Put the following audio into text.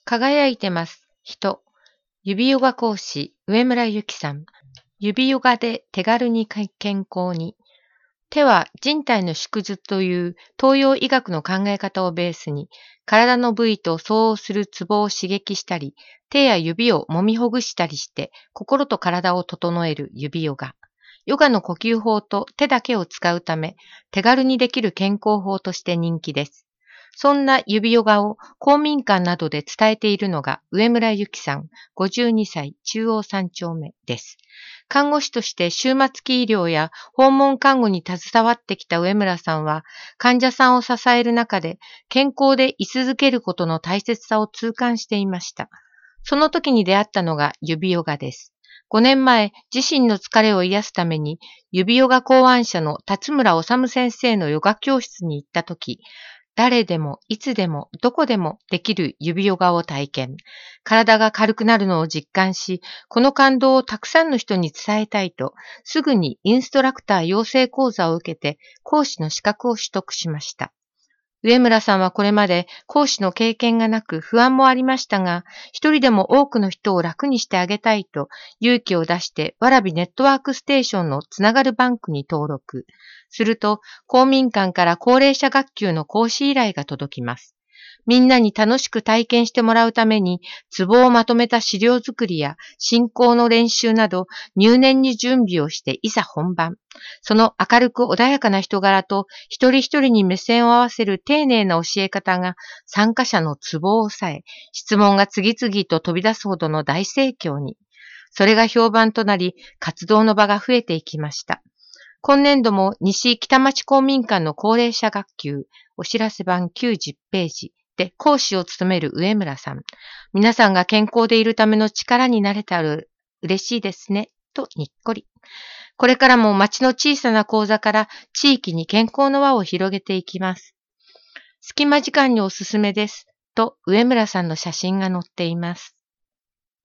輝いてます。人。指ヨガ講師、上村ゆきさん。指ヨガで手軽に健康に。手は人体の縮図という東洋医学の考え方をベースに、体の部位と相応するツボを刺激したり、手や指を揉みほぐしたりして、心と体を整える指ヨガ。ヨガの呼吸法と手だけを使うため、手軽にできる健康法として人気です。そんな指ヨガを公民館などで伝えているのが上村ゆきさん、52歳、中央3丁目です。看護師として終末期医療や訪問看護に携わってきた上村さんは、患者さんを支える中で健康で居続けることの大切さを痛感していました。その時に出会ったのが指ヨガです。5年前、自身の疲れを癒すために、指ヨガ考案者の辰村治先生のヨガ教室に行った時、誰でも、いつでも、どこでもできる指ヨガを体験。体が軽くなるのを実感し、この感動をたくさんの人に伝えたいと、すぐにインストラクター養成講座を受けて、講師の資格を取得しました。上村さんはこれまで講師の経験がなく不安もありましたが、一人でも多くの人を楽にしてあげたいと勇気を出して蕨ネットワークステーションのつながるバンクに登録。すると、公民館から高齢者学級の講師依頼が届きます。みんなに楽しく体験してもらうために、ツボをまとめた資料作りや進行の練習など入念に準備をしていざ本番。その明るく穏やかな人柄と一人一人に目線を合わせる丁寧な教え方が参加者のツボを抑え、質問が次々と飛び出すほどの大盛況に。それが評判となり、活動の場が増えていきました。今年度も西北町公民館の高齢者学級、お知らせ版90ページで講師を務める上村さん。皆さんが健康でいるための力になれたら嬉しいですね、とにっこり。これからも町の小さな講座から地域に健康の輪を広げていきます。隙間時間におすすめです、と上村さんの写真が載っています。